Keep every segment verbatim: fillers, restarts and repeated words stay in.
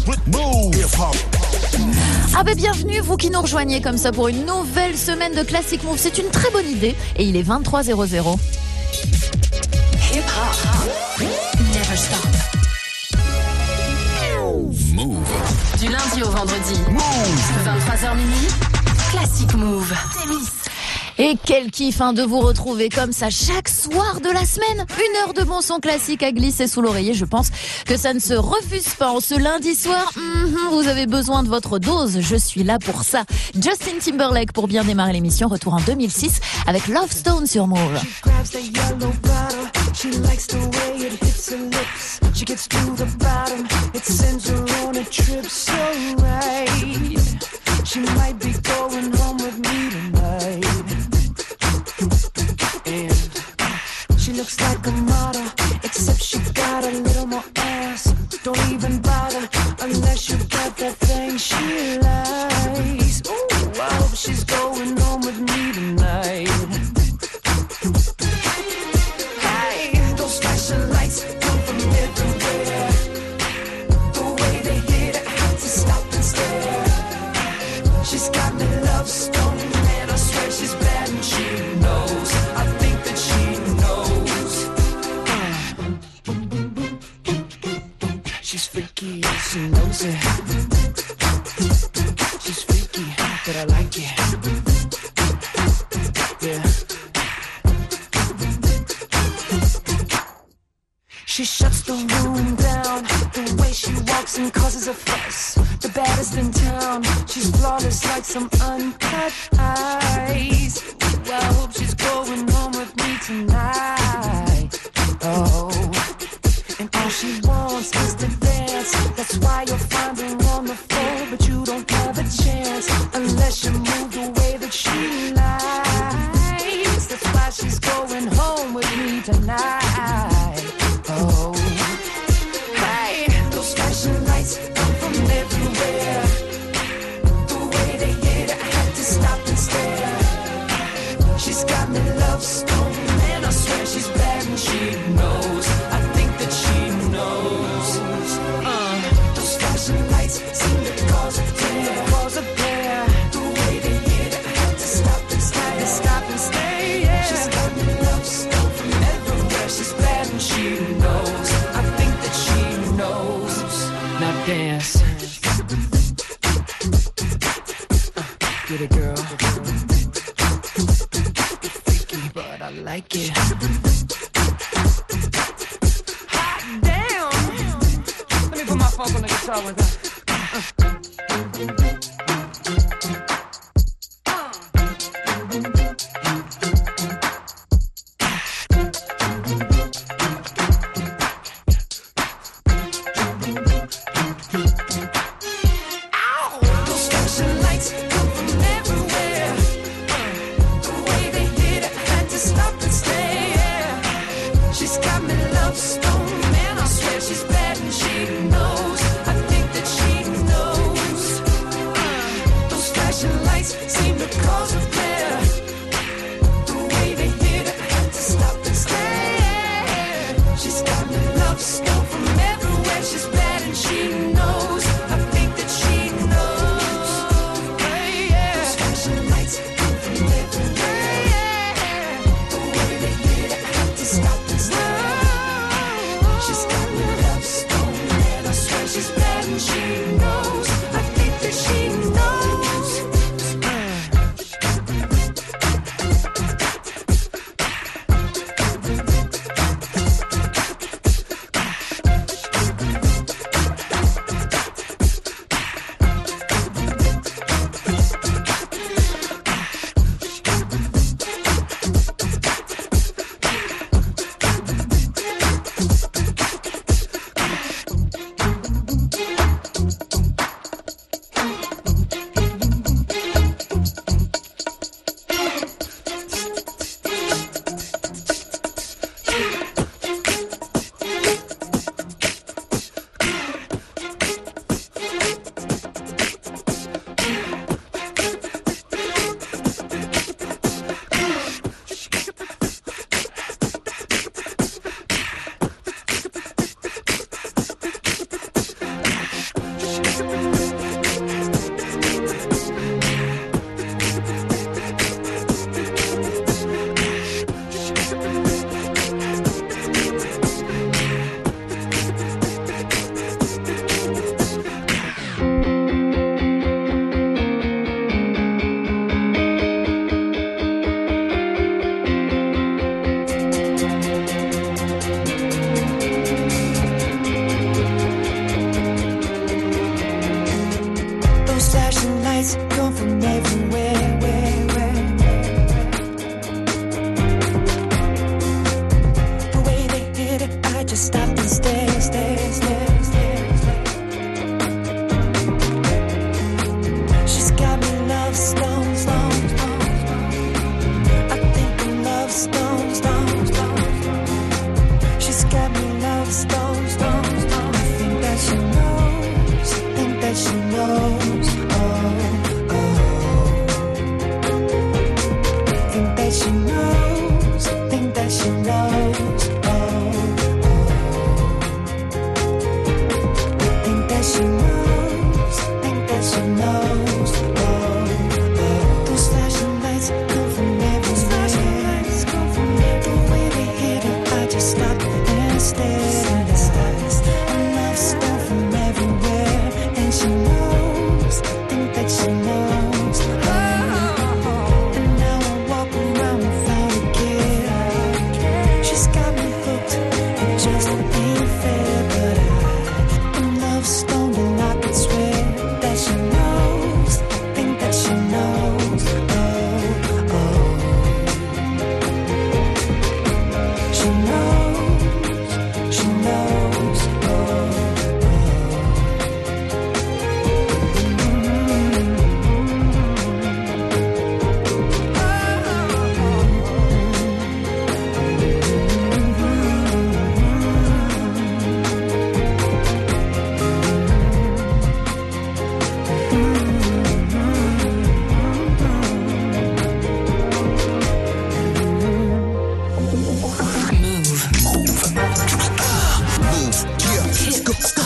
Ah ben bienvenue, vous qui nous rejoignez comme ça pour une nouvelle semaine de Classic Move. C'est une très bonne idée et il est vingt-trois zéro zéro. Hip hop, never stop. Move. Du lundi au vendredi. Move. vingt-trois heures minuit. Classic Move. Et quel kiff hein, de vous retrouver comme ça chaque soir de la semaine. Une heure de bon son classique à glisser sous l'oreiller. Je pense que ça ne se refuse pas. En ce lundi soir, mm-hmm, vous avez besoin de votre dose. Je suis là pour ça. Justin Timberlake pour bien démarrer l'émission. Retour en deux mille six avec Love Stone sur Move. She likes the way it hits her lips. She gets to the bottom. It sends her on a trip so right. She might be going home with me tonight. And she looks like a model, except she got a little more ass. Don't even bother unless you got that thing she likes. Ooh, I hope she's going home with me tonight. She's got me love stone, and I swear she's bad and she knows. I think that she knows. She's freaky, she knows it. She's freaky, but I like it. Yeah. She shuts the room down. The way she walks and causes a fuss. The baddest in town. She's flawless like some uncut ice. Well, I hope she's going home with me tonight. Oh, and all she wants is to dance. That's why you'll find her on the floor, but you don't have a chance unless you move the way that she likes. That's why she's going home with me tonight. Oh, hey, those flashing lights come from everywhere. The way they hit, I had to stop and stare. She's got me love stone, and I swear she's bad and she knows. I think that she knows. Uh, those flashing lights seem to cause a tear, cause a tear. The way they hit, I had to stop and stare, stop and stay. Yeah. She's got me love stone from everywhere. She's bad and she knows. I think that she knows. Now dance. Uh, get it, girl. Freaky, but I like it. Hot damn. Let me put my funk on the guitar one time. Uh.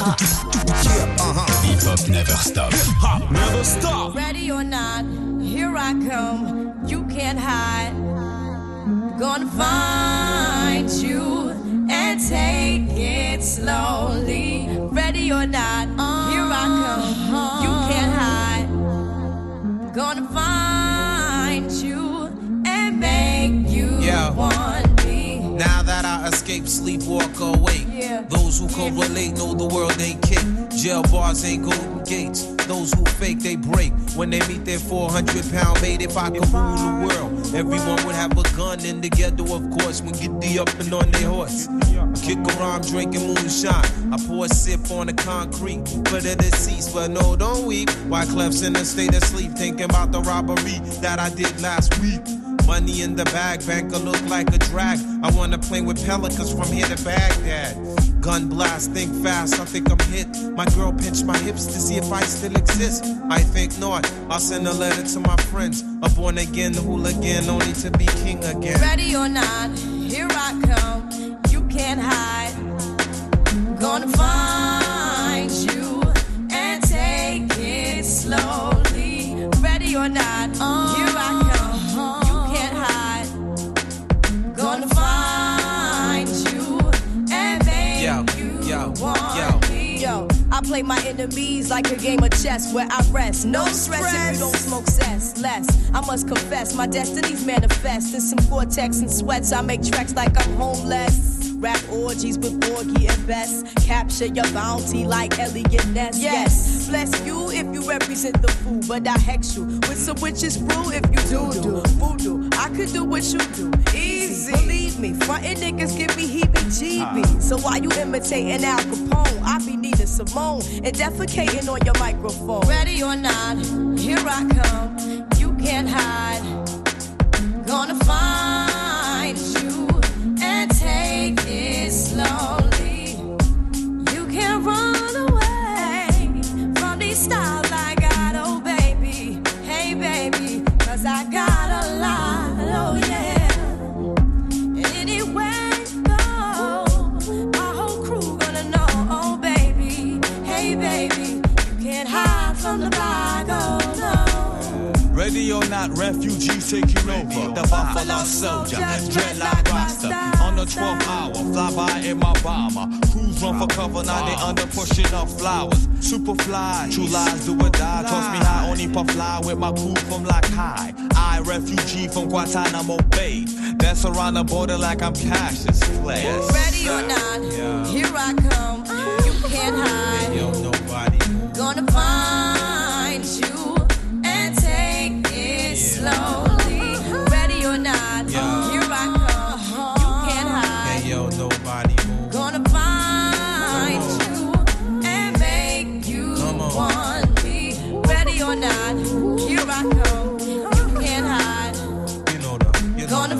Yeah, uh-huh. Hip hop never stop. Hip hop never stop. Ready or not, here I come. You can't hide. Gonna find you and take it slowly. Ready or not, here I come. You can't hide. Gonna find you and make you yeah. want me. Now that I escape, sleep, walk awake. Yeah. Those who can relate know the world ain't kick. Jail bars ain't golden gates. Those who fake, they break. When they meet their four hundred pound mate, if I could rule the world, everyone would have a gun in the ghetto, of course, when get the up and on their horse. Kick around drinking moonshine. I pour a sip on the concrete for the deceased, but no, don't weep. Wyclef's in a state of sleep, thinking about the robbery that I did last week. Money in the bag, banker look like a drag. I wanna play with pelicans from here to Baghdad. Gun blast, think fast, I think I'm hit. My girl pinched my hips to see if I still exist. I think not, I'll send a letter to my friends. A born again hooligan, only to be king again. Ready or not, here I come. You can't hide. Gonna find you and take it slowly. Ready or not, here I come. You can't hide. Gonna find you and make yo, you yo, want yo. me. Yo, I play my enemies like a game of chess where I rest. No stress if you don't smoke cess. Less, I must confess, my destinies manifest. In some Gore-Tex and sweats, I make tracks like I'm homeless. Rap orgies with Borgie and Bess. Capture your bounty like Elliot Ness. Yes, bless you if you represent the fool, but I hex you with some witches brew if you do do voodoo. I could do what you do, easy. Believe me, frontin' niggas give me heebie-jeebies. So why you imitating Al Capone? I be needing Simone and defecating on your microphone. Ready or not, here I come. You can't hide. Gonna find you and take it slowly. You can't run away from these styles I got, oh baby. Hey baby, cause I got a lot, oh yeah. And anywhere you go, my whole crew gonna know, oh baby. Hey baby, you can't hide from the bag, oh no. Ready or not, refugees taking over. The Buffalo Soldier, dreadlock roster. On the twelfth hour, fly by in my bomber. Crews run for cover, now they under pushing up flowers. Super fly, true lies do or die. Toss me high, only puff fly with my crew from like high. I, refugee from Guantanamo Bay. Dance around the border like I'm Cassius Clay. Yes. Ready or not, yeah. Here I come. You can't hide. Yo, nobody. Gonna find you and take it slowly. Ready or not, yeah. Here I come. You can't hide. Hey, yo, nobody move. Gonna find you and make you want me. Ready or not, here I come. You can't hide. You know the, you know Gonna the.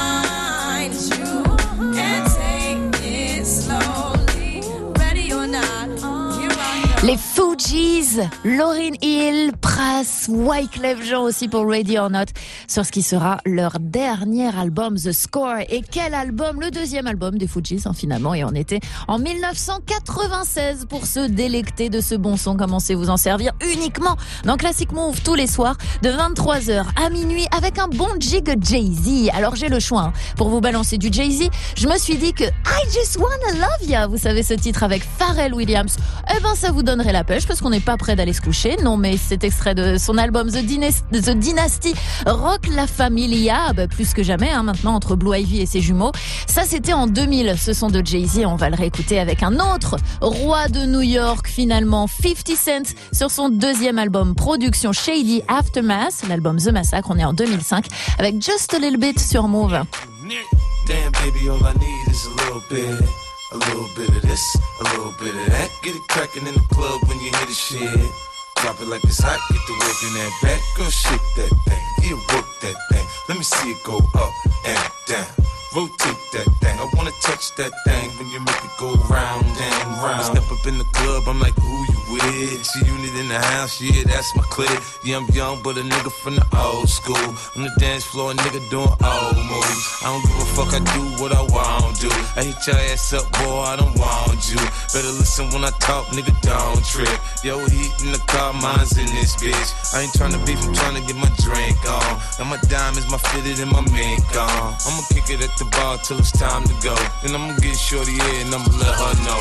find you and take it slowly. Ready or not, here I come. Les Fugees, Lauryn Hill, Pras, Wyclef Jean aussi pour Ready or Not, sur ce qui sera leur dernier album The Score. Et quel album, le deuxième album des Fugees hein, finalement, et on était en dix-neuf cent quatre-vingt-seize pour se délecter de ce bon son. Commencez vous en servir uniquement dans Classic Move tous les soirs de vingt-trois heures à minuit avec un bon jig Jay-Z. Alors j'ai le choix hein, pour vous balancer du Jay-Z. Je me suis dit que I Just Wanna Love Ya, vous savez ce titre avec Pharrell Williams, eh ben ça vous donnerait la pêche parce qu'on n'est pas près d'aller se coucher. Non, mais cet extrait de son album The, Dynasty, The Dynasty rock la familia, bah, plus que jamais hein, maintenant entre Blue Ivy et ses jumeaux. Ça c'était en deux mille, ce son de Jay-Z. On va le réécouter avec un autre roi de New York finalement, fifty Cent, sur son deuxième album production Shady Aftermath, l'album The Massacre. On est en deux mille cinq avec Just a Little Bit sur Move. Damn baby, all I need is a little bit. A little bit of this, a little bit of that. Get it crackin' in the club when you hear the shit. Drop it like it's hot, get the work in that back. Girl, shake that thing, yeah, work that thing. Let me see it go up and down. rotate that thing. I wanna touch that thing when you make it go round and round. I step up in the club, I'm like, who you with? See unit in the house, yeah, that's my clique. Yeah, I'm young, but a nigga from the old school. On the dance floor, a nigga doing old moves. I don't give a fuck, I do what I want to. I hit your ass up, boy, I don't want you. Better listen when I talk, nigga, don't trip. Yo, heat in the car, mine's in this bitch. I ain't tryna beef, I'm tryna get my drink on. And my diamonds, my fitted, and my mink on. I'ma kick it at the bar till it's time to go. Then I'ma get shorty in and I'ma let her know.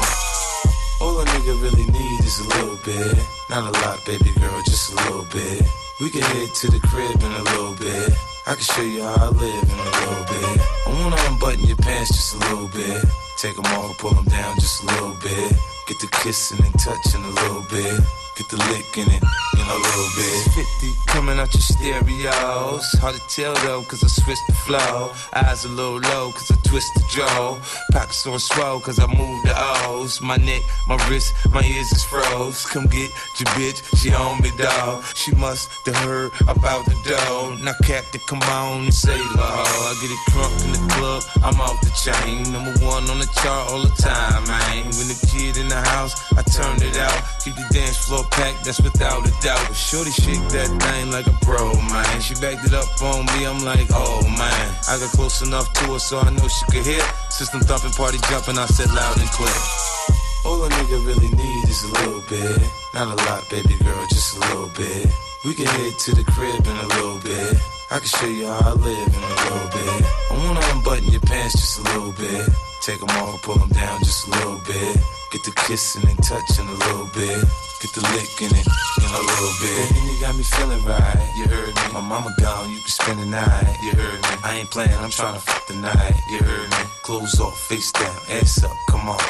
All a nigga really need is a little bit. Not a lot, baby girl, just a little bit. We can head to the crib in a little bit. I can show you how I live in a little bit. I wanna unbutton your pants just a little bit. Take them off, pull them down just a little bit. Get the kissing and touching a little bit. Get the licking it in a little bit. fifty coming out your stereos. Hard to tell though, cause I switched the flow. Eyes a little low, cause I twist the jaw. Pockets on swole, cause I move the O's. My neck, my wrist, my ears is froze. Come get your bitch, she on me, dawg. She must have heard about the dough. Now Captain, come on and say la ho. I get it drunk in the club, I'm off the chain. Number one on the chart all the time, man. When the kid in the house, I turn it out. Keep the dance floor packed, that's without a doubt. But shorty shake that thing like a pro, man. She backed it up on me, I'm like, oh man. I got close enough to her so I know she could hear. System thumping, party jumping, I said loud and clear. All a nigga really need is a little bit. Not a lot, baby girl, just a little bit. We can head to the crib in a little bit. I can show you how I live in a little bit. I wanna unbutton your pants just a little bit. Take them off, pull them down just a little bit. Get the kissing and touching a little bit. Get the licking it in a little bit. And you got me feeling right, you heard me. My mama gone, you can spend the night, you heard me. I ain't playing, I'm trying to fuck the night, you heard me. Clothes off, face down, ass up, come on.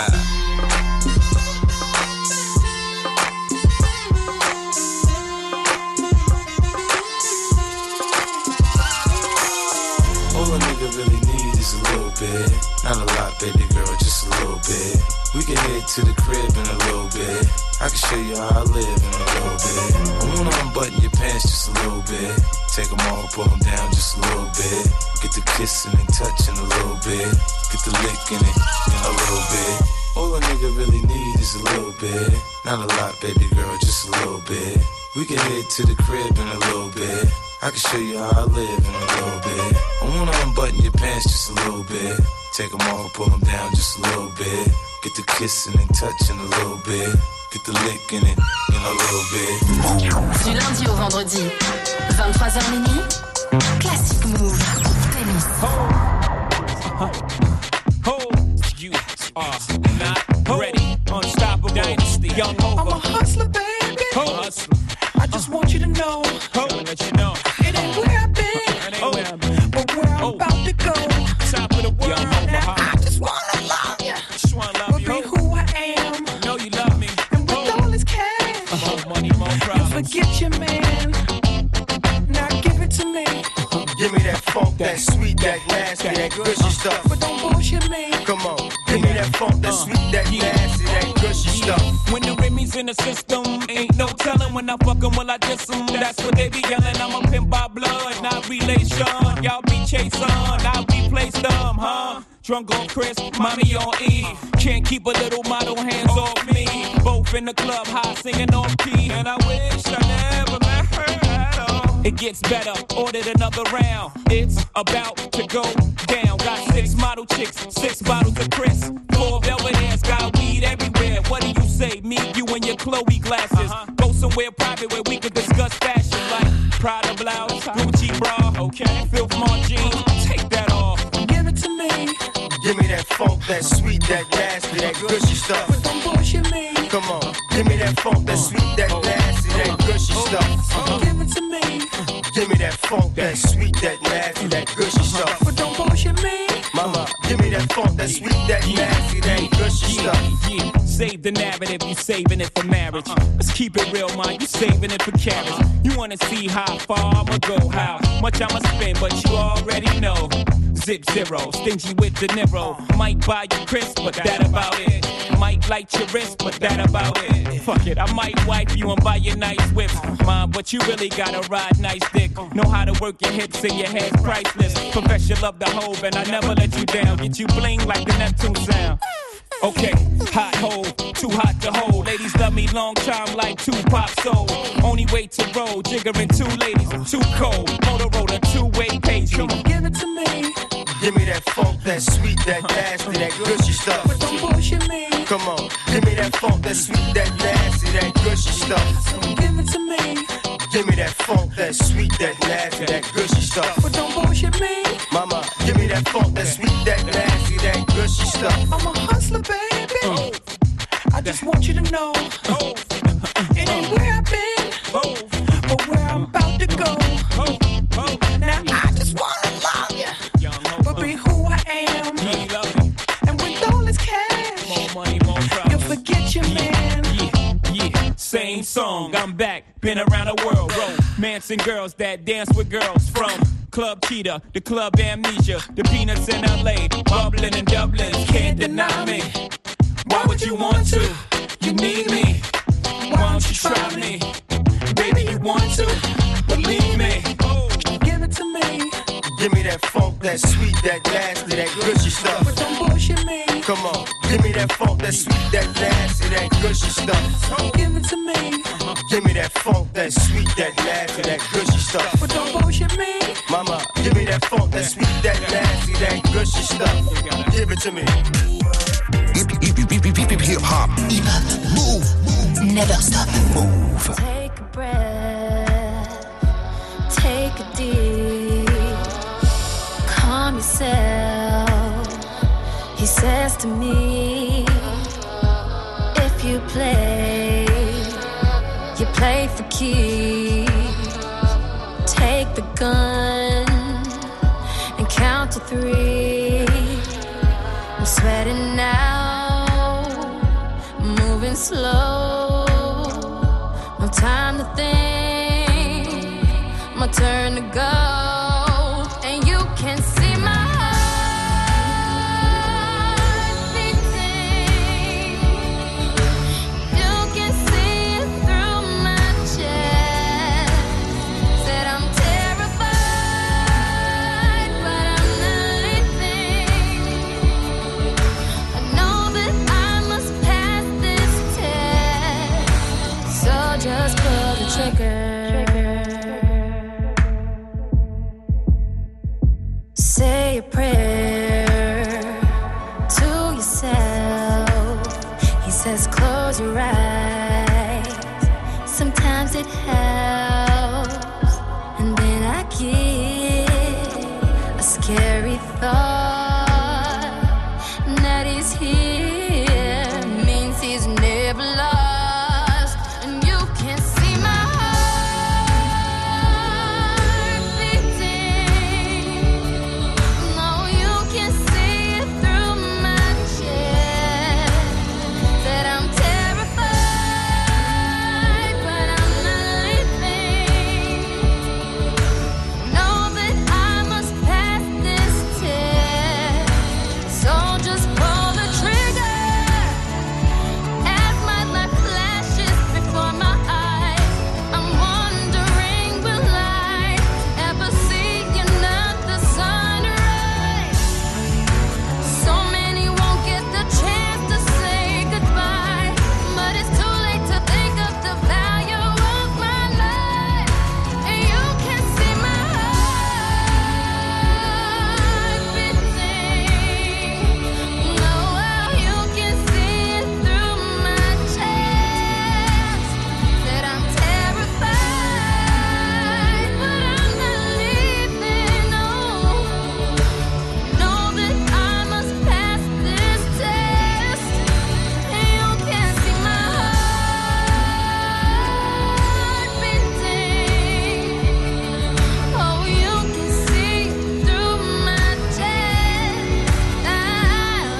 All a nigga really need is a little bit. Not a lot, baby girl, just a little bit. We can head to the crib in a little bit. I can show you how I live in a little bit. I wanna unbutton your pants just a little bit. Take them off, pull them down just a little bit. Get the kissing and touching a little bit. Get the licking it in a little bit. All a nigga really need is a little bit. Not a lot, baby girl, just a little bit. We can head to the crib in a little bit. I can show you how I live in a little bit. I wanna unbutton your pants just a little bit. Take them off, pull them down just a little bit. Get the kissing and touching a little bit. Get the licking it in a little bit. Du lundi au vendredi, vingt-trois heures minuit, Classic Move. Tennis. Ho, ho, you are not ready. Unstoppable Dynasty, young over. I'm a hustler, baby. Ho, hustler. I just want you to know. Ho, let you know. It ain't where I've been, oh. but where I'm oh. about to go. Top of the world. Young now, I just wanna love you. Just wanna love but you. Be who I am. Know you love me. And with all this cash, more money, more problems. And forget your man. Now give it to me. Give me that funk, that sweet, that nasty, that gushy stuff. But don't bullshit me. Come on, give me that funk, that sweet, that nasty, that gushy stuff. When the Remy's in the system, ain't no telling when I fuck 'em, will I diss 'em? That's what they be yelling. I'm a pimp by blood, not relation. Y'all be chasing, I replace them, huh? Drunk on Chris, mommy on E. Can't keep a little model hands off me. Both in the club, high singing off key. And I wish I never met her at all. It gets better, ordered another round. It's about to go down. Got six model chicks, six bottles of Chris. Four velvet hairs, got weed everywhere. What do you say? Me, you, and your Chloe glasses. Uh-huh. Go somewhere private where we can discuss fashion. Like Prada blouse, Gucci bra. Okay, Filth Mart jeans, take that off. Give it to me. Give me that funk, that sweet, that nasty, that gushy stuff. But don't bullshit me. Come on, give me that funk, that sweet, that nasty, that gushy stuff. Uh-huh. Give it to me. Give me that funk, that sweet, that nasty, that gushy stuff. But don't bullshit me. Mama, give me that funk, that sweet, that nasty, that gushy stuff. Yeah, save the narrative, you saving it for marriage. Let's keep it real, man, you saving it for carriage. You wanna see how far I'ma go, how much I'ma spend, but you already know. Zip zero, stingy with the Niro. Might buy you crisp, but that about it. Might light your wrist, but that about it. fuck it, I might wipe you and buy you nice whips. Mom, but you really gotta ride nice dick. Know how to work your hips and your head's priceless. Confess you love the hoe and I never let you down. Get you bling like the Neptune sound. Okay, hot hole, too hot to hold. Ladies love me long time like Tupac soul. Only way to roll, jiggering two ladies, too cold. Motorola, two-way page me. Give it to me. Give me that funk, that sweet, that nasty, that gushy stuff. But don't bullshit me. Come on, give me that funk, that sweet, that nasty, that gushy stuff. So give it to me. Give me that funk, that sweet, that nasty, that gushy stuff. But don't bullshit me. Mama, give me that funk, that sweet, that nasty, that gushy stuff. I'm a hustler, baby. Oh. I just want you to know. Oh. It ain't where I've been, oh, but where I'm about to go. Oh. Oh. Now I just wanna love you, but be who I am. And with all this cash, more money, more problems, you'll forget your man. Yeah, yeah, same song, I'm back. Been around the world, romancing girls that dance with girls from Club Cheetah, the Club Amnesia, the Peanuts in L A, bubbling in Dublin, can't deny me. Why would you want to? You need me. Why don't you try me? Baby, you want to? Believe me. Oh. Give it to me. Give me that funk, that sweet, that nasty, that gushy stuff. But don't bullshit me. Come on, give me that funk, that sweet, that nasty, that gushy stuff. Give it to me. Give me that funk, that sweet, that nasty, that gushy stuff. But don't bullshit me. Mama, give me that funk, that sweet, that nasty, that gushy stuff. Give it to me. Hip hop, move, never stop, move. Take a breath, take a deep, calm yourself. He says to me, if you play, you play for keeps. Take the gun and count to three. I'm sweating now, moving slow. No time to think, my turn to go. And you can see my heart beating. You can see it through my chest. Said I'm terrified, but I'm not leaving. I know that I must pass this test, so just pull the trigger. Say a prayer to yourself. He says close your eyes, sometimes it helps. And then I get a scary thought that he's here, means he's never lost. And you can see my heart beating. No, you can see it through my chest. That I'm terrified, but I'm not leaving. Know that I must pass this test, so just pull the trigger. As my life flashes before my eyes, I'm wondering, will I ever see another sunrise? So many won't get the chance to say goodbye, but it's too late to think of the value of my life. And you can see my heart beating. No, you can see it through my chest. That I'm terrified, but I'm not leaving. No, know that I must pass this test. And you can see my heart beating. Oh, you can see through my chest. I'm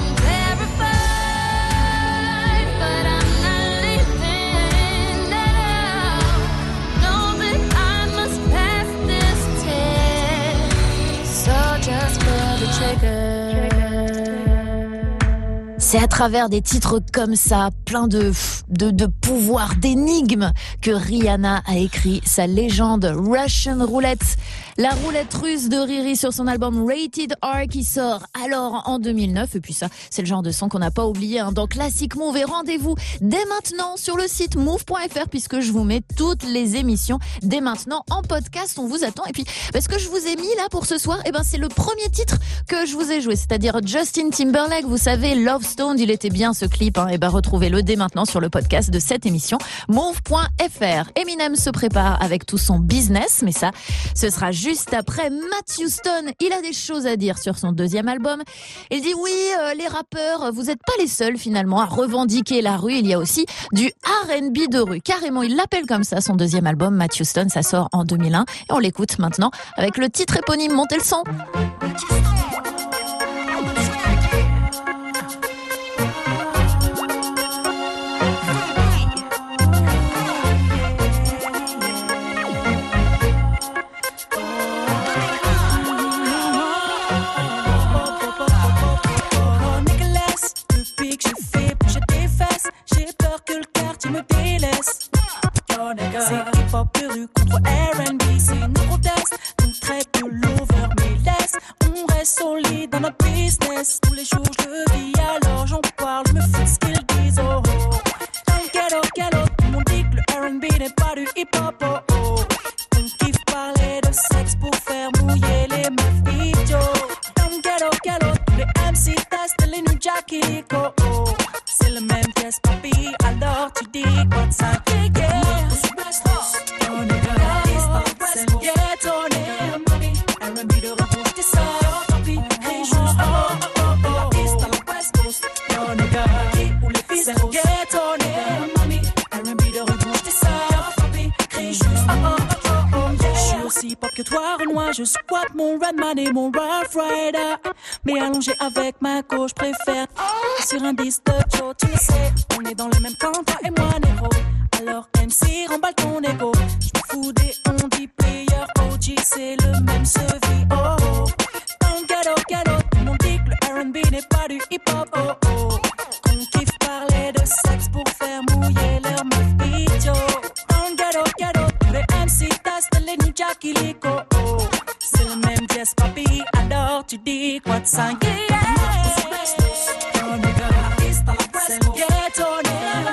terrified, but I'm not leaving now. Know that I must pass this test, so just pull the trigger. C'est à travers des titres comme ça, plein de pff, de, de pouvoir, d'énigme que Rihanna a écrit sa légende Russian Roulette. La roulette russe de Riri sur son album Rated R qui sort alors en deux mille neuf. Et puis ça, c'est le genre de son qu'on n'a pas oublié hein, dans Classic Move. Et rendez-vous dès maintenant sur le site move point f r puisque je vous mets toutes les émissions dès maintenant en podcast. On vous attend. Et puis, ce que je vous ai mis là pour ce soir, eh ben, c'est le premier titre que je vous ai joué, c'est-à-dire Justin Timberlake. Vous savez, Love Stone, il était bien ce clip. Hein. Et ben, retrouvez-le dès maintenant sur le podcast de cette émission move point f r. Eminem se prépare avec tout son business, mais ça, ce sera juste Juste après Matt Houston, il a des choses à dire sur son deuxième album. Il dit oui, euh, les rappeurs, vous n'êtes pas les seuls finalement à revendiquer la rue. Il y a aussi du R and B de rue. Carrément, il l'appelle comme ça son deuxième album, Matt Houston. Ça sort en deux mille un et on l'écoute maintenant avec le titre éponyme. Montez le son. C'est hip-hop de rue contre R and B, c'est une proteste, donc traite de l'over, mais laisse, on reste solide dans notre business. Tous les jours je le vis, alors j'en parle, je me fous ce qu'ils disent, oh oh. Dans quel autre, quel autre, tout le monde dit que le R and B n'est pas du hip-hop, oh oh. On kiffe parler de sexe pour faire mouiller les meufs idiots. Dans quel autre, quel autre, tous les M C testent les New Jackie, oh oh. C'est le même pièce, papi, alors tu dis quoi de ça, yeah, yeah. Pop que toi, Renoir, je squatte mon Redman et mon Rough Rider. Mais allongé avec ma gauche, préfère sur un disque de Joe, tu le sais. On est dans le même camp, toi et moi, négro. Alors M C, remballe ton ego. J'me fous des on dit player, O G, c'est le même sevi, oh oh. Dans le ghetto, ghetto, tout le monde dit que le R and B n'est pas du hip-hop, oh oh. On kiffe parler de sexe pour faire mouiller leurs meufs idiots. Dans le ghetto, ghetto, tous les M C testent les New Jackie Lico, oh. C'est le même jazz, papi, alors tu dis quoi de ça, yeah, yeah. C'est le ghetto, yeah.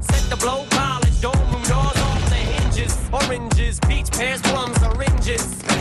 Oranges, peach, pears, plums, oranges.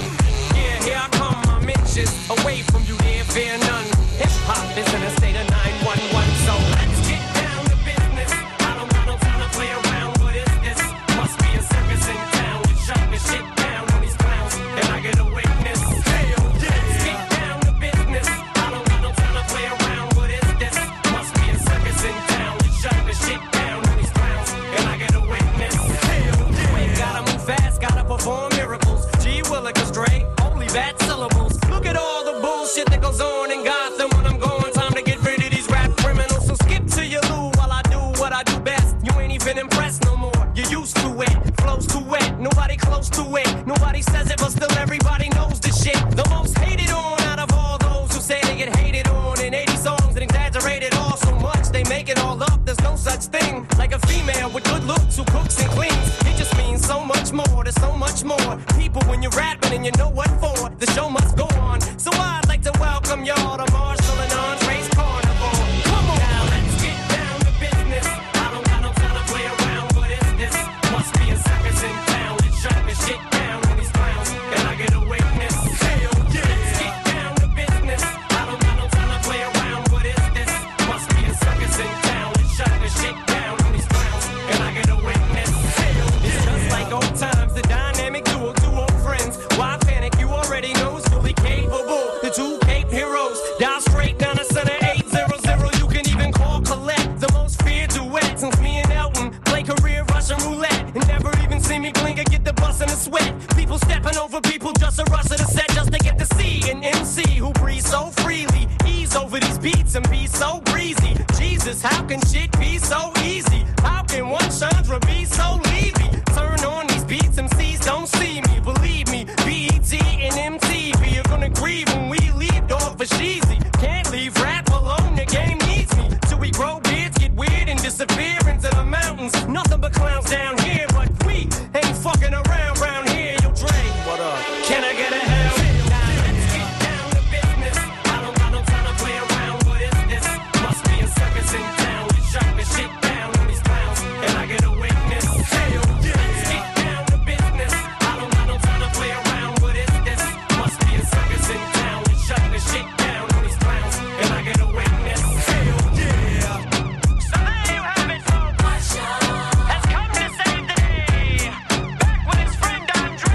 away from you, there fear none. Hip hop is in a state of nine one one, so let's get down to business. I don't got no time to play around. What is this? Must be a circus in town. We shut the shit down on these clowns, and I get a witness. Hell yeah. Let's get down to business. I don't got no time to play around. What is this? Must be a circus in town. We shut the shit down on these clowns, and I get a witness. Hell yeah. We gotta move fast, gotta perform miracles. G Willikers, Dre, only bad syllables. Look at all the bullshit that goes on in Gotham when I'm going. Time to get rid of these rap criminals. So skip to your loo while I do what I do best. You ain't even impressed no more. You're used to it. Flow's too wet. Nobody close to it. Nobody says it, but still everybody knows the shit. The most hated on out of all those who say they get hated on in eighty songs and exaggerated all so much they make it all up. There's no such thing like a female with good looks who cooks and cleans. It just means so much more. There's so much more people when you're rapping and you know what for. The show must go on. So I'd like to welcome y'all to Marshall and Andre's Carnival. Come on now, let's get down to business. I don't got no time to play around. What is this? Must be a circus in town. Let's shut this shit down on these clowns, and I get a witness. Hell yeah. Let's get down to business. I don't got no time to play around. What is this? Must be a circus in town. Let's shut this shit down on these clowns, and I get a witness. Hell yeah. It's just like old times, the dynamic duo, two old friends. Why panic? You already know it's fully capable. The two Cape heroes, dial straight down the center eight hundred. You can even call collect the most feared duet since me and Elton play career Russian roulette and never even see me blink or get the bus in a sweat. People stepping over people just a rush of the set just to get to see an M C who breathes so freely, ease over these beats and be so breezy. Jesus, how can shit be so easy? How can one Chandra be so leavy? Turn on these beats, M Cs don't see me. Believe me, B E T and M T V are gonna grieve when we leave dog for sheezy. Can't leave rap alone, the game needs me. Till we grow beards, get weird and disappear into the mountains. Nothing but clowns down here, but we ain't fucking around round here. Yo, Dre, what up? Can I get a hell? Now let's get down to business. I don't got no time to play around. What is this? Must be a circus in town. We shut this shit down on these clowns, and I get a witness. Hell yeah. Let's get down to business. I don't got no time to play around. What is this? Must be a circus in town. We shut this shit down on these clowns, and I get a witness. Hell yeah. So there you have it, folks. Has come to save the day. Back with his friend Andre,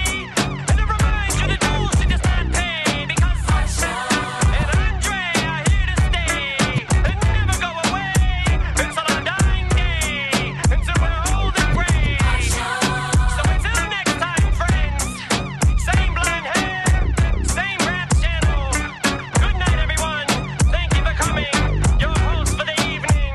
and to remind you the dues you just not pay. Because and Andre are here to stay and never go away until our dying day, until we're old and gray. So until next time, friends, same blind hair, same rap channel. Good night, everyone. Thank you for coming. Your host for the evening.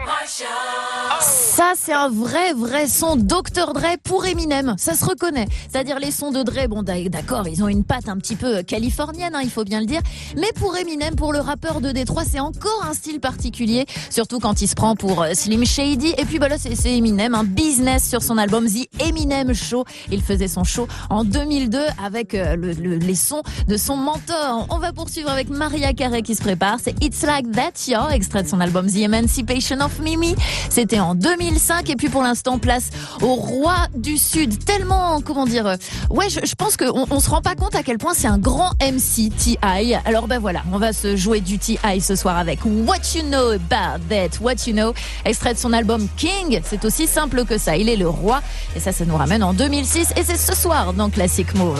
Ça, c'est un vrai, vrai son docteur Dre pour Eminem. Ça se reconnaît. C'est-à-dire les sons de Dre, bon, d'accord, ils ont une patte un petit peu californienne, hein, il faut bien le dire. Mais pour Eminem, pour le rappeur de Détroit, c'est encore un style particulier. Surtout quand il se prend pour Slim Shady. Et puis, bah là, c'est, c'est Eminem, un business sur son album The Eminem Show. Il faisait son show en deux mille deux avec euh, le, le, les sons de son mentor. On va poursuivre avec Mariah Carey qui se prépare. C'est It's Like That, yo, extrait de son album The Emancipation of Mimi. C'était en deux mille cinq. Et puis pour l'instant, place au roi du Sud. Tellement, comment dire, euh, ouais, je, je pense qu'on on se rend pas compte à quel point c'est un grand M C, T I. Alors ben voilà, on va se jouer du T I ce soir avec What You Know About That, What You Know, extrait de son album King. C'est aussi simple que ça, il est le roi. Et ça, ça nous ramène en deux mille six. Et c'est ce soir dans Classic Move.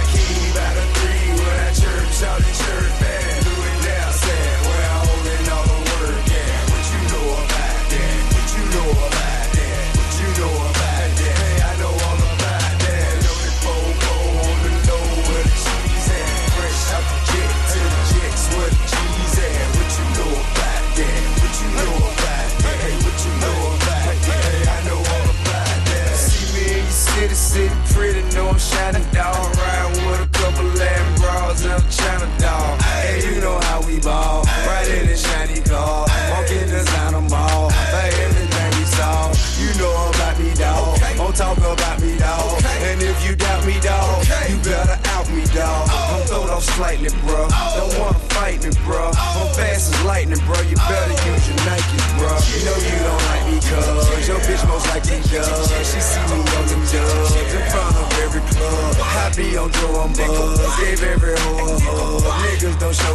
Sitting pretty, know I'm shining, dog. Riding with a couple Latin bras and I'm China, dog. Hey, you know how we ball. Right in the shiny car. Walking designer mall. Hey, everything we saw. You know about me, dog. Don't talk about me, dog. And if you doubt me, dog, you better out me, dog. I'm throwed off slightly, bro. Don't wanna fight me, bro. I'm fast as lightning, bro. You better use your Nikes, bro. You know you don't like me, cuz your bitch most likely does. She see me on them dubs in front of every club. I be on Joe, I'm buzz. Gave every hoe a hug. Niggas don't show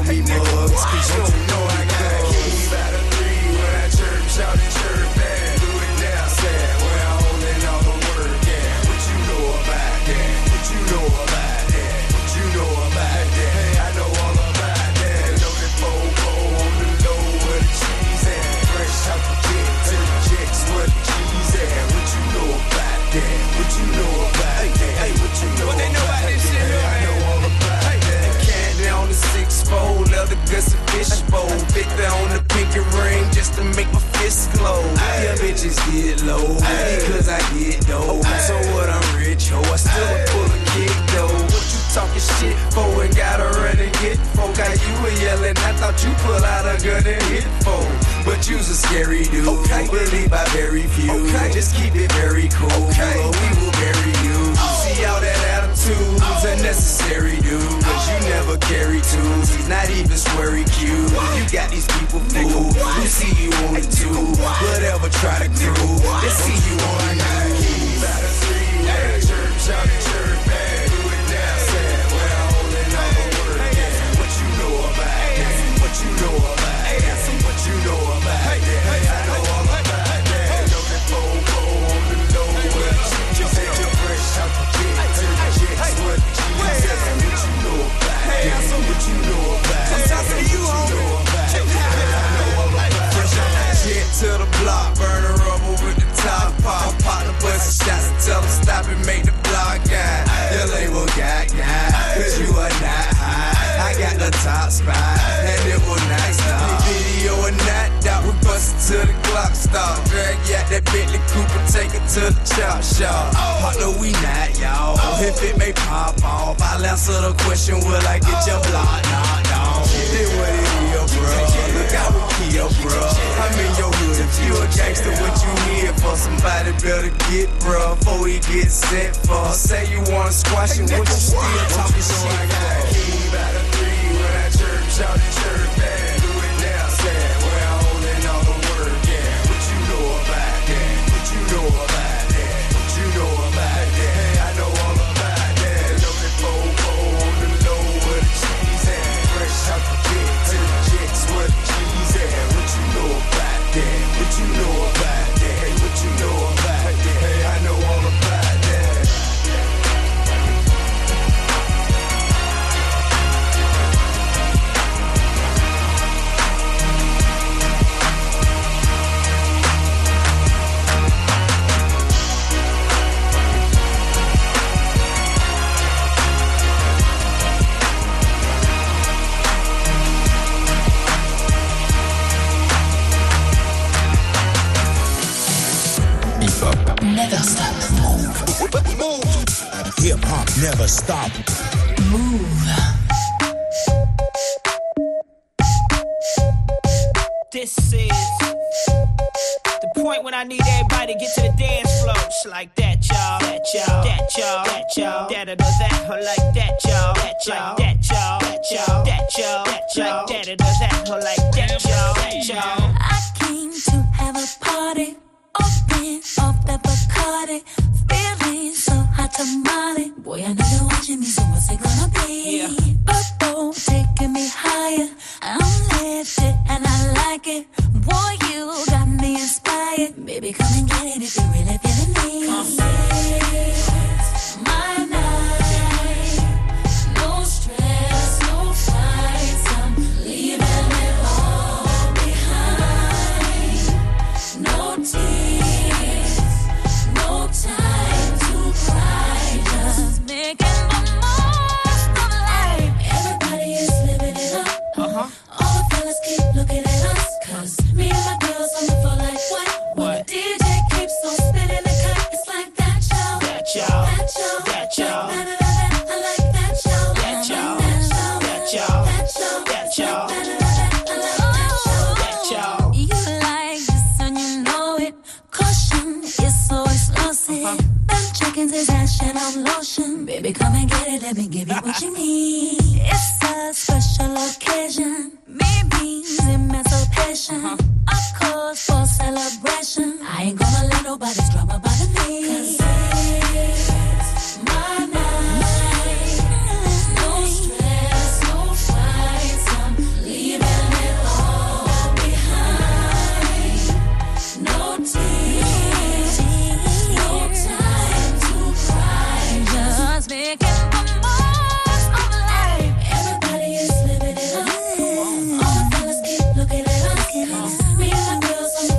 bitches get low, because I get dough. So what, I'm rich, ho, I still pull a kick though. What you talking shit for and gotta run and get folk? How you were yelling, I thought you pull out a gun and hit folk. But you's a scary dude, okay. Believe by very few, okay. Just keep it very cool, okay. Or we will bury you. See all that attitude's unnecessary, dude, cause you never carry tools. He's not even sweary cute. You got these people fooled who see you on it too. Whatever, try to crew, they see you on it now. Keep out of three, yeah, chirp, shout it, chirp, bad, do it now, sad, well, holding all the word, yeah. What you know about that? What you know about that? What you know about that? I know all about that. Know that fofo on the low, what you said you're fresh out the gate to the chicks, what you said. What you know about that? What you know about that? What you know about that? I know all about that. Fresh out that jet to the block, burn a rubber with the top pop. Pop the bust shots and tell them stop and make the block guy. Your label got guy, cause you are not high. I got the top spot, and it will not stop. Video or not, that we bust it till the clock stop. Drag you out that Bentley Cooper, take it to the chop shop. Partner, we not, y'all. If it may pop off, I'll answer the question, will I get your block knocked off? Then what it is, bro? Look out with Kia, bro. I'm in your hood. If you a gangster, what you here for? Somebody better get, bro, before he gets sent for. Say you wanna squash him, what you still talking shit? I got a key by the three when I chirp, shout it, chirp, bad, do it now, sad. Where I'm holding all the word, yeah. What you know about that? What you know about that? What you know about that? Hey, I know all about that. Know that fofo on the low, where the cheese at? Fresh out the gate to the chicks, where the cheese at? What you know about that? What you know about that? Hey, what you know about that? Hey, I know all about that. Never stop. Move. Move. Hip hop never stop. Move. This is the point when I need everybody to get to the dance floor. Just like that, y'all. That y'all. That y'all. That y'all. That or that. Or like that, y'all. That y'all. That y'all. That y'all. That y'all. That y'all. That or that. Or like that, y'all. That y'all. I came to have a party. Open off the Bacardi, feeling so hot tamale. Boy, I know you're watching me, so what's it gonna be? Yeah. Bubble taking me higher. I'm lifted and I like it. Boy, you got me inspired. Baby, come and get it if you really feeling me. It's my night, no stress, no fights. I'm leaving it all behind. No tears, no time to cry, just making the most of life. Everybody is living it up. Uh-huh. All the fellas keep looking at us, cause me and my girls on the floor like what? What? The D J keeps on spinning the cut, it's like that, y'all. That y'all. That y'all. That y'all. Like that, that, I like that, y'all. That y'all. That y'all. That y'all. That y'all. That y'all. You like this and you know it. Caution, it's so explosive. Uh-huh. Them chickens is ash and I'm lotion. Baby, come and get it, let me give you what you need. It's a special occasion. Me means emancipation. Uh-huh. A cause for celebration. I ain't gonna let nobody's drama bother me. Cause it's my night. No stress, no fights. I'm leaving it all behind. No tears, no time to cry. Just making the most of life. Everybody is living it up. All the fellas keep looking at us. Me and my girls on the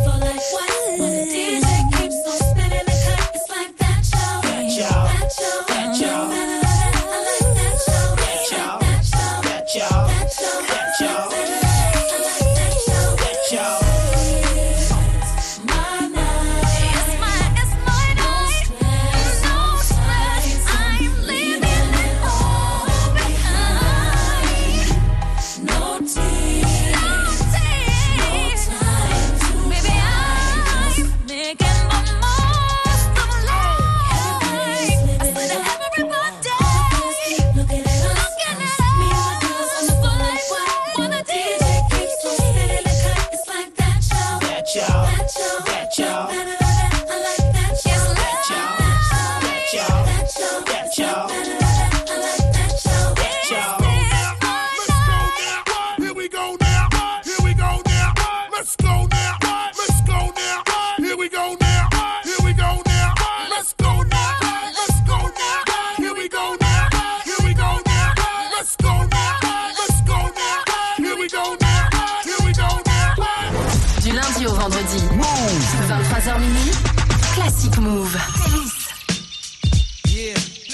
vingt-trois heures minuit, Classic Move. Yeah.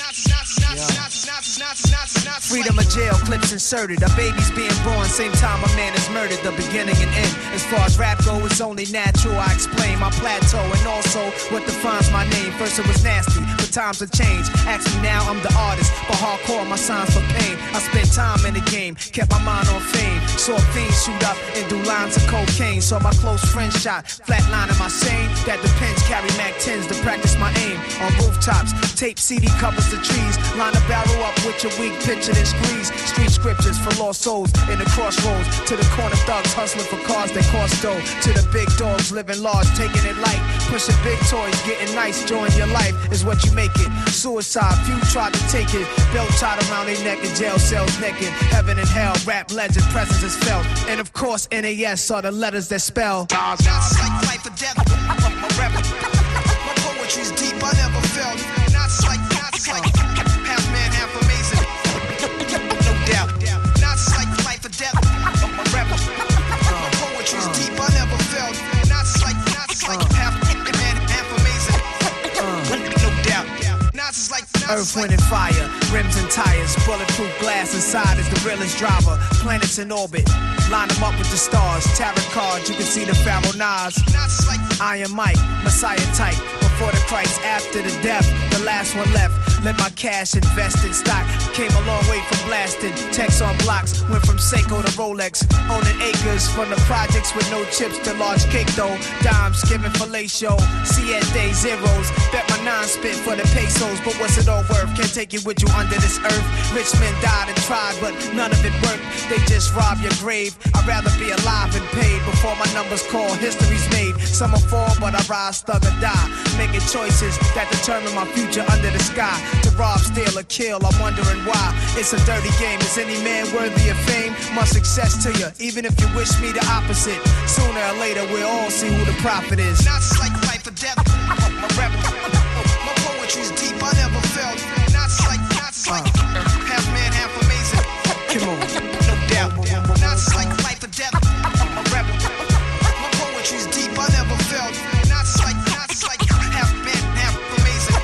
Freedom of jail, clips inserted. A baby's being born, same time a man is murdered. The beginning and end. As far as rap go, it's only natural. I explain my plateau and also what defines my name. First it was nasty, but times have changed. Ask me now, I'm the artist, but hardcore my signs for pain. I spent time in the game, kept my mind on fame. Saw fiends shoot up and do lines of cocaine. Saw my close friend shot, flatlining my shame. That depends, carry Mac tens to practice my aim. On rooftops, tape C D covers the trees. Line a barrel up with your weak picture and squeeze. Street scriptures for lost souls in the crossroads. To the corner thugs hustling for cars that cost dough. To the big dogs living large, taking it light. Pushing big toys, getting nice. Join your life is what you make it. Suicide, few tried to take it. Belt tied around their neck in jail cells naked. Heaven and hell, rap legend, presence is felt. And of course N A S are the letters that spell. Shots like life or death. My rap, my poetry's deep, I never felt. Not like, not like half man, half amazing. No doubt. Not like life or death. My rap, my poetry's deep, I never felt. Not like, not like half man, half amazing. No doubt. Like Earth, wind, and fire, rims and tires, bulletproof glass inside is the realest driver. Planets in orbit, line them up with the stars. Tarot cards, you can see the Pharaoh Nas. Iron Mike, Messiah type. Before the Christ, after the death, the last one left. Let my cash invest in stock. Came a long way from blasting. Text on blocks, went from Seiko to Rolex. Owning acres from the projects with no chips to large cake though. Dimes giving fellatio, siete zeros. Bet my nine spit for the pesos, but what's it all worth? Can't take it with you under this earth. Rich men died and tried, but none of it worked. They just rob your grave. I'd rather be alive and paid before my numbers call. History's made. Some will fall, but I rise, thug or die. Making choices that determine my future under the sky. To rob, steal, or kill, I'm wondering why. It's a dirty game. Is any man worthy of fame? Much success to you, even if you wish me the opposite. Sooner or later, we'll all see who the prophet is. Not like life or death. My rap, my poetry's deep, I never felt. Not like, not like half man, half amazing. Come on, no doubt. Not like life or death. My rap, my poetry's deep, I never felt. Not like, not like half man, half amazing.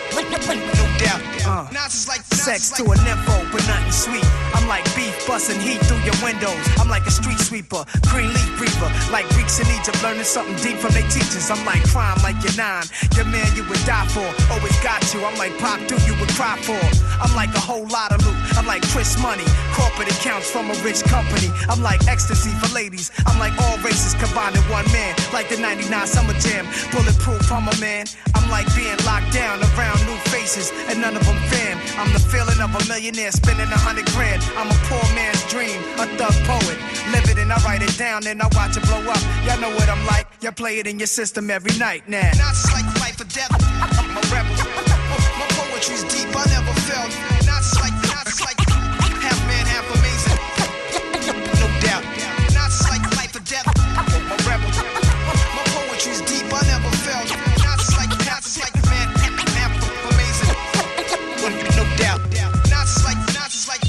No doubt. Uh, like, sex to a nympho, but nothing sweet. I'm like beef busting heat through your windows. I'm like a street sweeper, green leaf reaper. Like Greeks in Egypt, learning something deep from their teachers. I'm like crime, like you're nine. Your man you would die for, always got you. I'm like Pop, do you would cry for. I'm like a whole lot of loot. I'm like Chris Money, corporate accounts from a rich company. I'm like ecstasy for ladies. I'm like all races combined in one man. Like the ninety-nine Summer Jam, bulletproof, I'm a man. I'm like being locked down around new faces, and none of them fam. I'm the feeling of a millionaire spending a hundred grand. I'm a poor man's dream, a thug poet. Live it and I write it down and I watch it blow up. Y'all know what I'm like, y'all play it in your system every night now. Not like life or death, I'm a rebel. My poetry's deep, I never felt. Not like, not like half man, half amazing. No doubt. Not like life or death, I'm a rebel. My poetry's deep, I never felt. Not like, not like man, half amazing. No doubt. Not like, not like.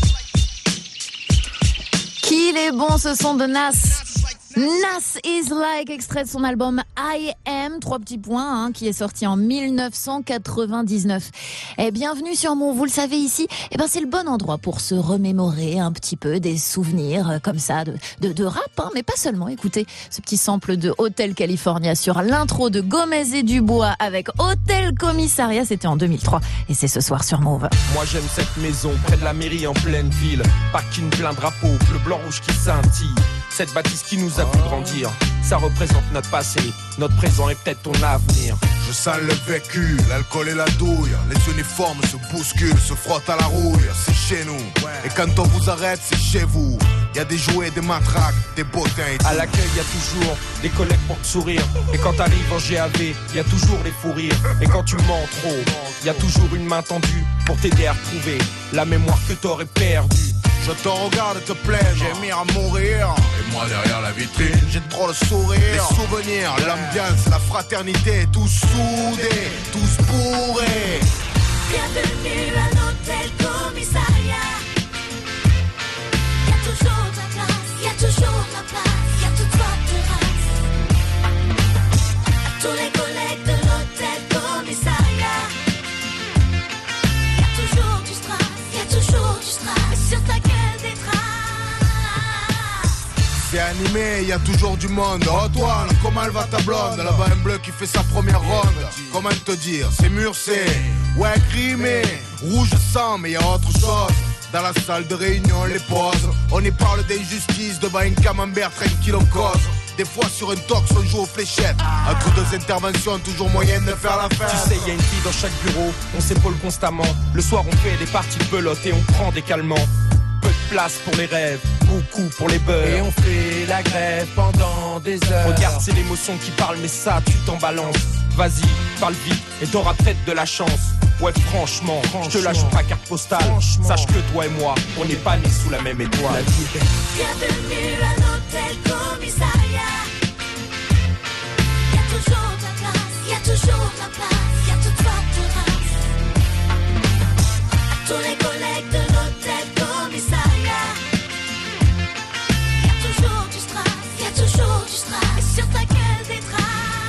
Qu'il est bon ce son de Nas. Nas is Like, extrait de son album I Am, trois petits points, hein, qui est sorti en dix-neuf cent quatre-vingt-dix-neuf. Et bienvenue sur Move, vous le savez ici, eh ben c'est le bon endroit pour se remémorer un petit peu des souvenirs comme ça de, de, de rap, hein, mais pas seulement. Écoutez ce petit sample de Hotel California sur l'intro de Gomez et Dubois avec Hotel Commissariat, c'était en deux mille trois et c'est ce soir sur Move. Moi j'aime cette maison près de la mairie en pleine ville, parking plein drapeau, bleu blanc rouge qui scintille. Cette bâtisse qui nous a vu grandir, ça représente notre passé, notre présent et peut-être ton avenir. Je sens le vécu, l'alcool et la douille. Les uniformes se bousculent, se frottent à la rouille. C'est chez nous, et quand on vous arrête, c'est chez vous. Y'a des jouets, des matraques, des bottins et tout. À l'accueil, y'a toujours des collègues pour te sourire. Et quand t'arrives en G A V, y'a toujours les fous rires. Et quand tu mens trop, y'a toujours une main tendue pour t'aider à retrouver la mémoire que t'aurais perdue. Je te regarde te plaindre, j'ai mis à mourir. Et moi derrière la vitrine, j'ai trop le sourire. Les souvenirs, l'ambiance, la fraternité, tous soudés, tous bourrés. Bienvenue à l'hôtel commissariat. Y'a toujours ta place, y'a toujours la place, y'a toute votre race. Tous les collègues. C'est animé, y a toujours du monde. Oh toi, là, comment elle va ta blonde? Là-bas un bleu qui fait sa première ronde. Comment te dire, c'est mûr, c'est ouais grimé, rouge sang, mais y a autre chose. Dans la salle de réunion, les pauses, on y parle d'injustice devant un camembert tranquille en cause. Des fois sur un tox on joue aux fléchettes. Entre deux interventions, toujours moyen de faire la fête. Tu sais, y a une fille dans chaque bureau, on s'épaule constamment. Le soir on fait des parties de pelote et on prend des calmants. Peu de place pour les rêves, beaucoup pour les beurs. Et on fait la grève pendant des heures. Regarde, c'est l'émotion qui parle, mais ça, tu t'en balances. Vas-y, parle vite et t'auras peut-être de la chance. Ouais, franchement, franchement je te lâche pas carte postale. Sache que toi et moi, on n'est pas nés sous la même étoile. Bienvenue à l'hôtel commissariat. Y'a toujours de la place, y'a toujours de la place, y'a toutes sortes de races. Tous les collègues de l'hôtel commissariat. Y'a toujours du strass, y'a toujours du strass. Et sur ta gueule des traces.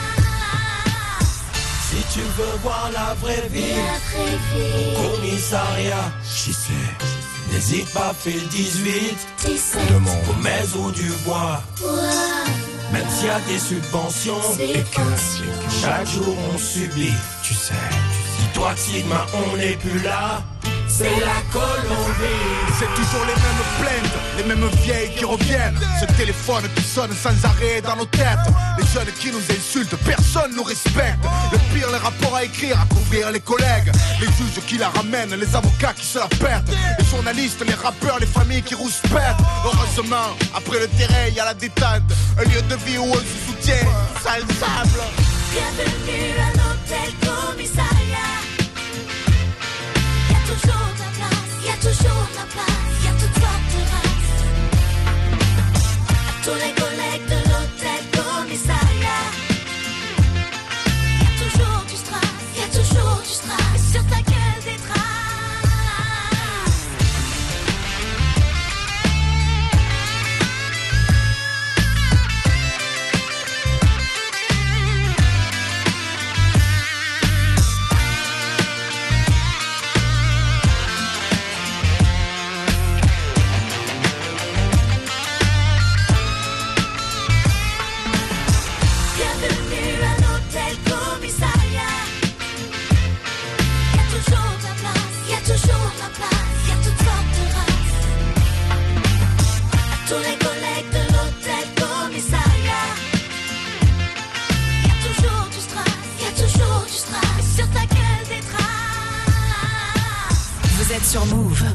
Si tu veux voir la vraie vie, commissariat, j'y sais. N'hésite pas, fais le dix-huit. Demande au mais ou du bois. Même s'il y a des subventions et que chaque jour on subit, tu sais. Dis-toi que si demain on n'est plus là, c'est la Colombie. C'est toujours les mêmes plaintes, les mêmes vieilles qui reviennent. Ce téléphone qui sonne sans arrêt dans nos têtes. Les jeunes qui nous insultent, personne nous respecte. Le pire, les rapports à écrire, à couvrir les collègues. Les juges qui la ramènent, les avocats qui se la pètent. Les journalistes, les rappeurs, les familles qui rouspètent. Heureusement, après le terrain, il y a la détente. Un lieu de vie où on se soutient, sans le sable. Bienvenue à l'hôtel commissariat. Y'a toujours de la place, y'a toujours de la place, y'a toutes sortes de races. Tous les collègues de l'hôtel commissariat. Y'a toujours du strass, y'a toujours du strass. Et sur ta gueule des traces. Sur Move.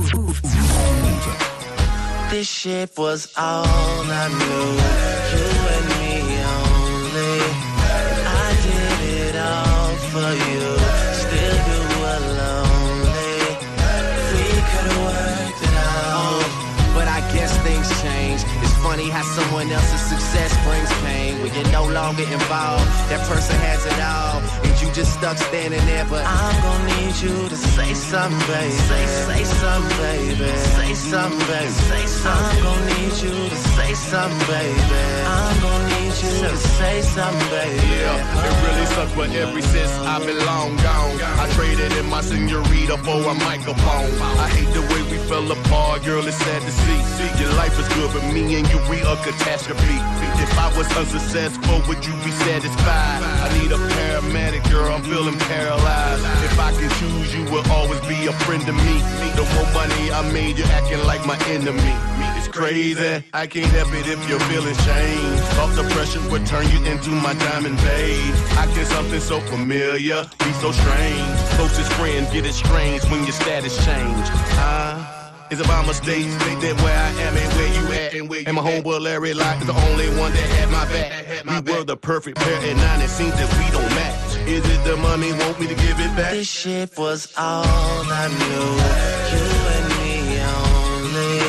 This shit was all I knew. You and me only. I did it all for you. Still you were lonely. We could've worked it out, but I guess things change. It's funny how someone else's success brings pain. When you're no longer involved, that person has it all, and you just stuck standing there. But I'm gonna need you to say something, baby. Say, say something, baby. Say something, baby. Say something. I'm gonna need you to say something, baby. I'm gonna need you to say something, baby. Yeah, it really sucks, but ever since I've been long gone, I traded in my senorita for a microphone. I hate the way we fell apart, girl, it's sad to see. Your life is good, but me and you, we a catastrophe. If I was unsuccessful, would you be satisfied? I need a paramedic, girl, I'm feeling paralyzed. If I can choose, you will always be a friend to me. The more money I made, you're acting like my enemy. It's crazy, I can't help it if your feelings change. Off the pressure would turn you into my diamond babe. Acting something so familiar, be so strange. Closest friends get estranged when your status change. Huh? It's about mistakes, think that where I am and where you at. And, where you and my homeboy Larry Locke is the only one that had my back. We were the perfect pair, and now it seems that we don't match. Is it the money, want me to give it back? This shit was all I knew. You and me only.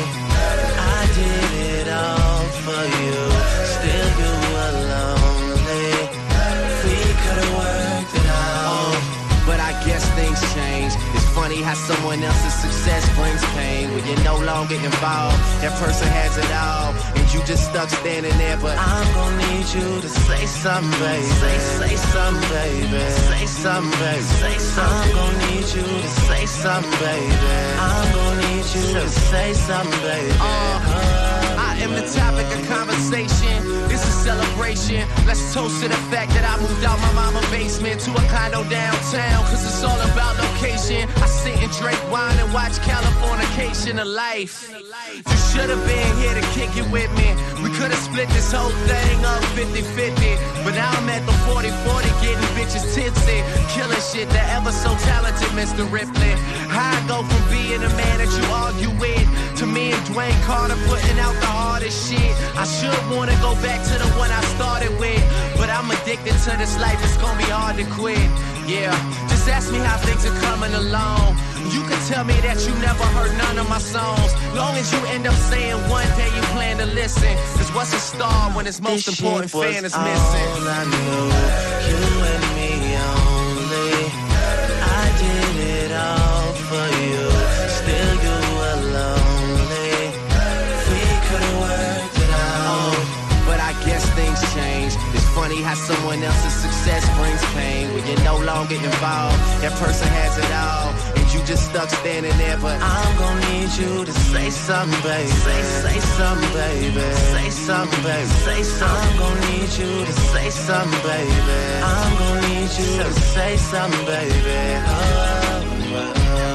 I did it all for you. Still you were lonely. We could've worked it out, but I guess things change. It's funny how someone else's success brings pain. When you're no longer involved, that person has it all, and you just stuck standing there. But I'm gonna need you to say something, baby. Say, say something, baby. Say something, baby. Say something. I'm gonna need you to say something, baby. I'm gonna need you to say something, baby. Uh, I am the topic of conversation. It's a celebration. Let's toast to the fact that I moved out my mama's basement to a condo downtown. Cause it's all about location. I sit and drink wine and watch Californication of life. You should've been here to kick it with me. We could've split this whole thing up fifty-fifty. But now I'm at the forty forty getting bitches tipsy. Killing shit, the ever so talented Mister Ripley. How I go from being a man that you argue with to me and Dwayne Carter putting out the hardest shit. I should wanna go back to the one I started with, but I'm addicted to this life, it's gonna be hard to quit. Yeah, just ask me how things are coming along. You can tell me that you never heard none of my songs. Long as you end up saying one day you plan to listen. Cause what's a star when its most this important shit was fan is missing? All I knew, you and me only. I did it all for you. Still you were lonely. We could've worked it out. But I guess things change. It's funny how someone else's success brings pain. When you're no longer involved, that person has it all, and you just stuck standing there. But I'm gonna need you to say something, baby. Say, say something, baby. Say something, baby. Say something. I'm gonna need you to say something, baby. I'm gonna need you to say something, baby. Oh, oh, oh.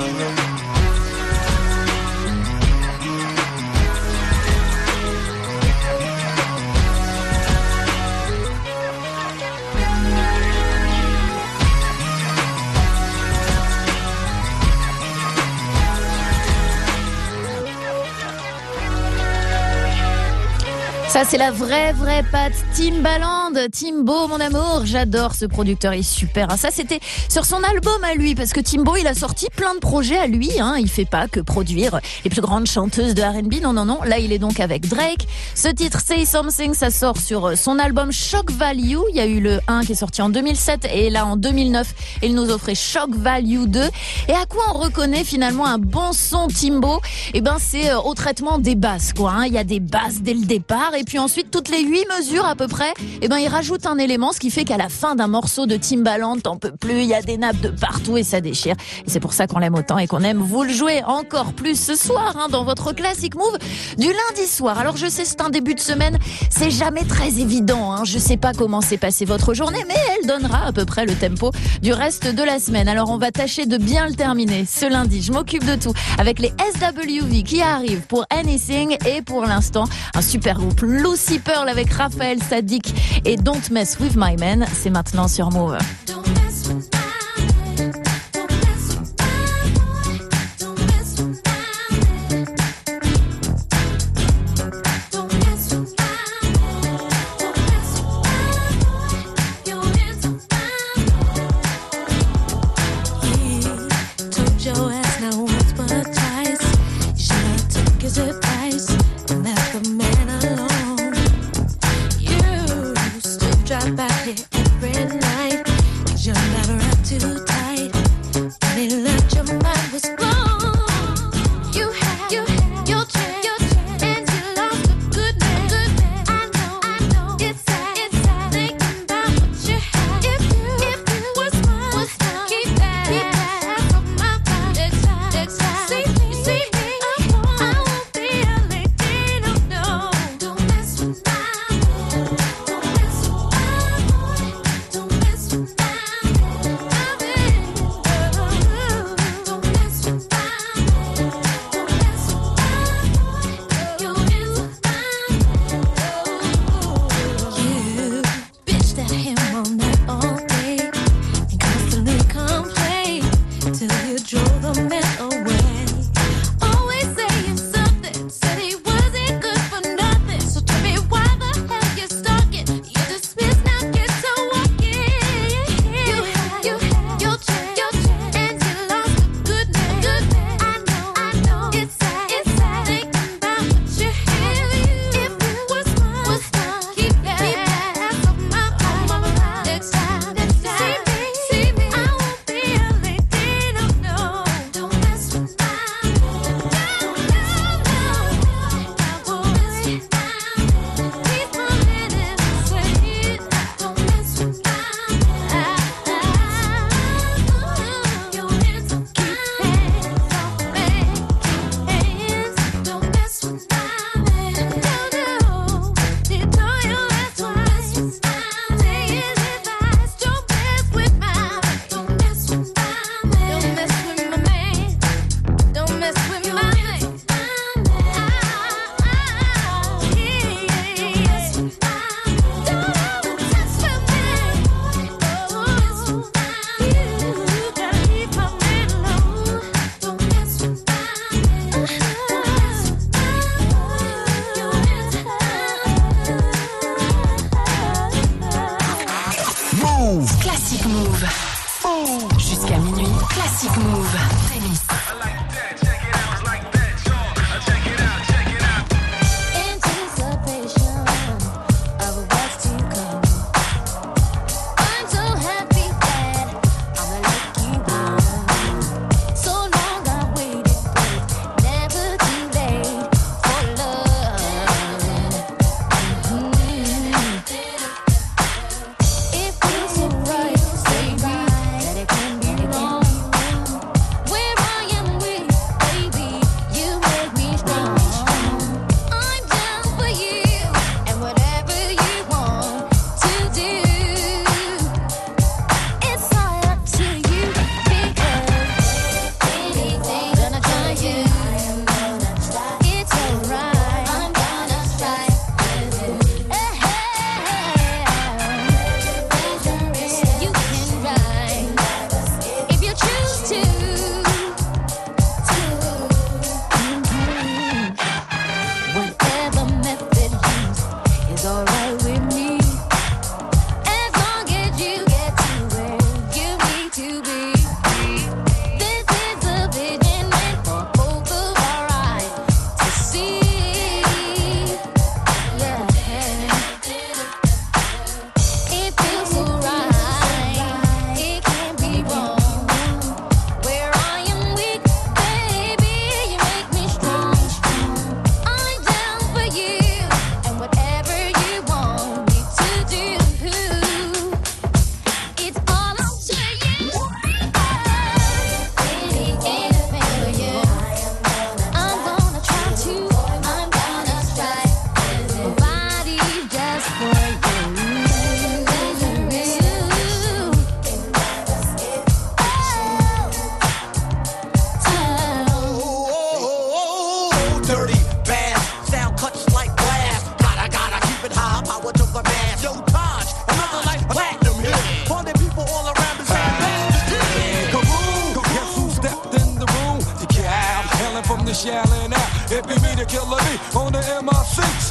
Ça, c'est la vraie, vraie patte Timbaland. Timbo, mon amour, j'adore ce producteur, il est super. Ça, c'était sur son album à lui, parce que Timbo, il a sorti plein de projets à lui. Hein. Il fait pas que produire les plus grandes chanteuses de R and B. Non, non, non. Là, il est donc avec Drake. Ce titre, Say Something, ça sort sur son album Shock Value. Il y a eu le un qui est sorti en deux mille sept, et là, en deux mille neuf, il nous offrait Shock Value deux. Et à quoi on reconnaît finalement un bon son Timbo? Eh ben, c'est au traitement des basses, quoi. Hein. Il y a des basses dès le départ, et puis ensuite, toutes les huit mesures à peu près, eh ben, il rajoute un élément, ce qui fait qu'à la fin d'un morceau de Timbaland, t'en peux plus, il y a des nappes de partout et ça déchire. Et c'est pour ça qu'on l'aime autant et qu'on aime vous le jouer encore plus ce soir, hein, dans votre Classic Move du lundi soir. Alors je sais, c'est un début de semaine, c'est jamais très évident, hein. Je sais pas comment s'est passée votre journée, mais elle donnera à peu près le tempo du reste de la semaine. Alors on va tâcher de bien le terminer ce lundi. Je m'occupe de tout avec les S W V qui arrivent pour Anything, et pour l'instant, un super groupe, Lucy Pearl avec Raphaël Sadik et Don't Mess With My Man. C'est maintenant sur Move. Back here every night, 'cause you're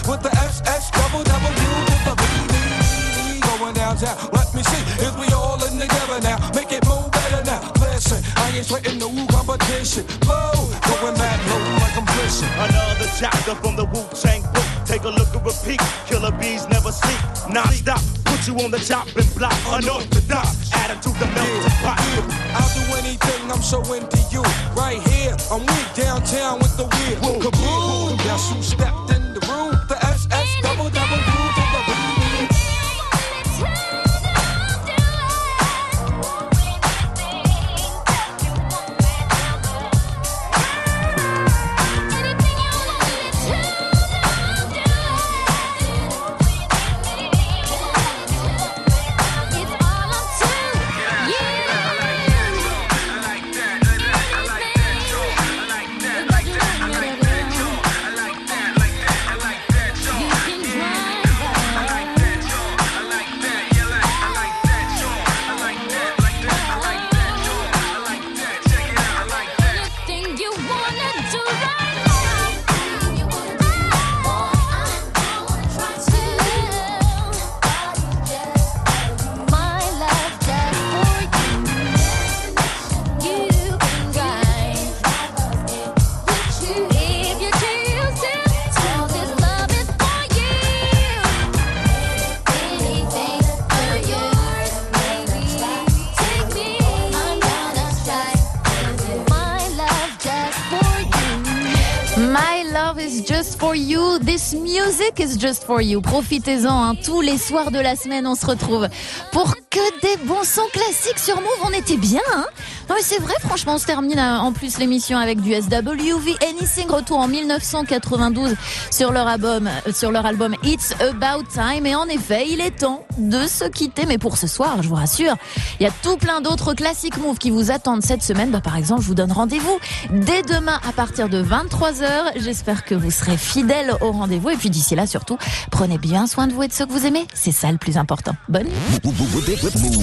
with the S S double W to the B B. Going downtown, let me see if we all in together now. Make it move better now. Listen, I ain't sweating no competition. Low, going back low like I'm fishing. Another chapter from the Wu-Tang book. Take a look and repeat. Killer bees never sleep. Non-stop, put you on the chopping block. Unorthodox, attitude to melt the pot. I'll do anything, I'm so into you. Right here, I'm weak downtown with the weird. Kaboom! Guess who stepped in the room? The S S double double U to the B B. For you, this music is just for you. Profitez-en, hein. Tous les soirs de la semaine, on se retrouve pour que des bons sons classiques sur Move. On était bien, hein. Non mais c'est vrai, franchement, on se termine en plus l'émission avec du S W V Anything, retour en dix-neuf cent quatre-vingt-douze sur leur album, sur leur album It's About Time. Et en effet, il est temps de se quitter. Mais pour ce soir, je vous rassure, il y a tout plein d'autres classiques Move qui vous attendent cette semaine. Bah, par exemple, je vous donne rendez-vous dès demain à partir de vingt-trois heures. J'espère que vous serez fidèles au rendez-vous. Et puis d'ici là, surtout, prenez bien soin de vous et de ceux que vous aimez. C'est ça le plus important. Bonne nuit.